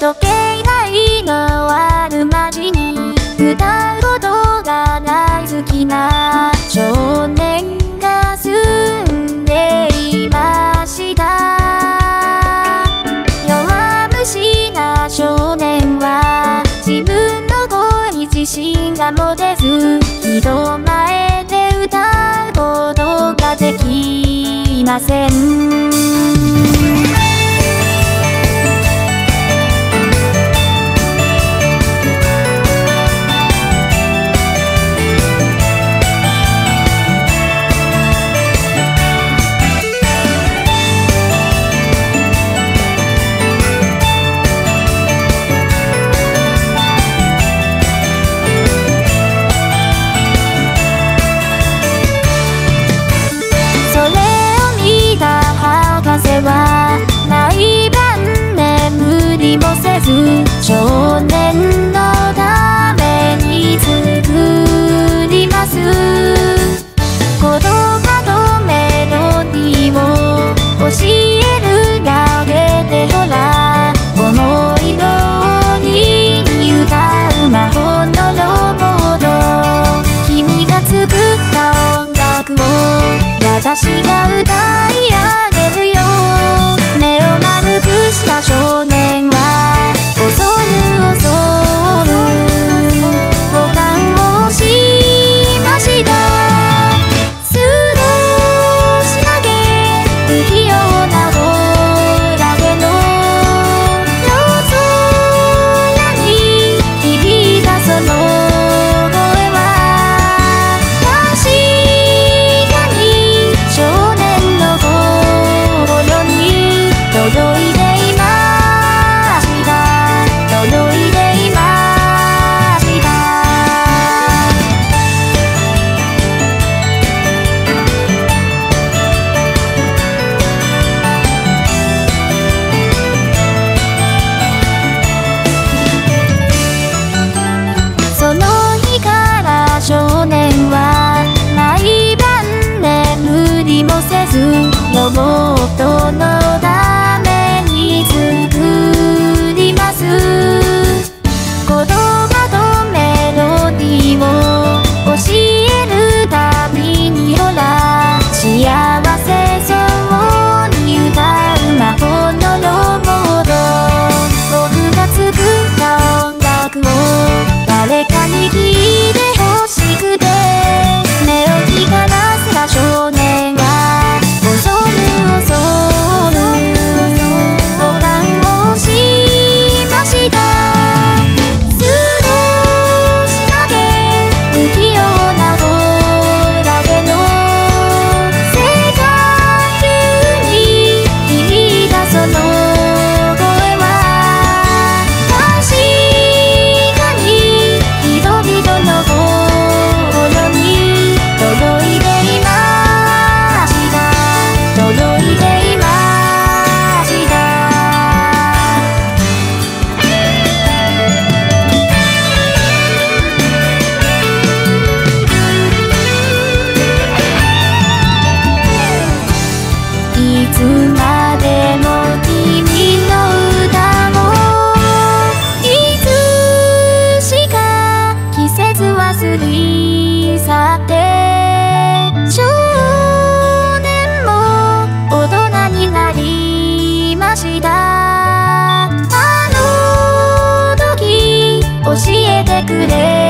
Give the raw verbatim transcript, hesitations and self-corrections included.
時計台のある街に歌うことが大好きな少年が住んでいました。弱虫な少年は自分の声に自信が持てず、人前で歌うことができません。毎晩眠りもせず少年のために作ります。言葉とメロディーを教えるだけでほら思い通りに歌う魔法のロボット。君が作った音楽を私が歌い上げるよ。目を丸くした少年は恐る恐るボタンを押しました。スローしなげ不器用な方だけの夜空に響いたその声は確かに少年の心に届いていました。届いていました。その日から少年は毎晩眠りもせずロボットのために作ります。言葉とメロディーを教えるたびにほら幸せそうに歌う魔法のロボット。僕が作った音楽を誰かに聴いてほしくて目を光らせた少年は恐る恐るボタンを押しました。スローしなげ不器用な方だけの世界中に響いたその声は確かに人々の心に届いていました。届いていました。いつまでも君の歌もいつしか季節は過ぎ去って少年も大人になりました。あの時教えてくれ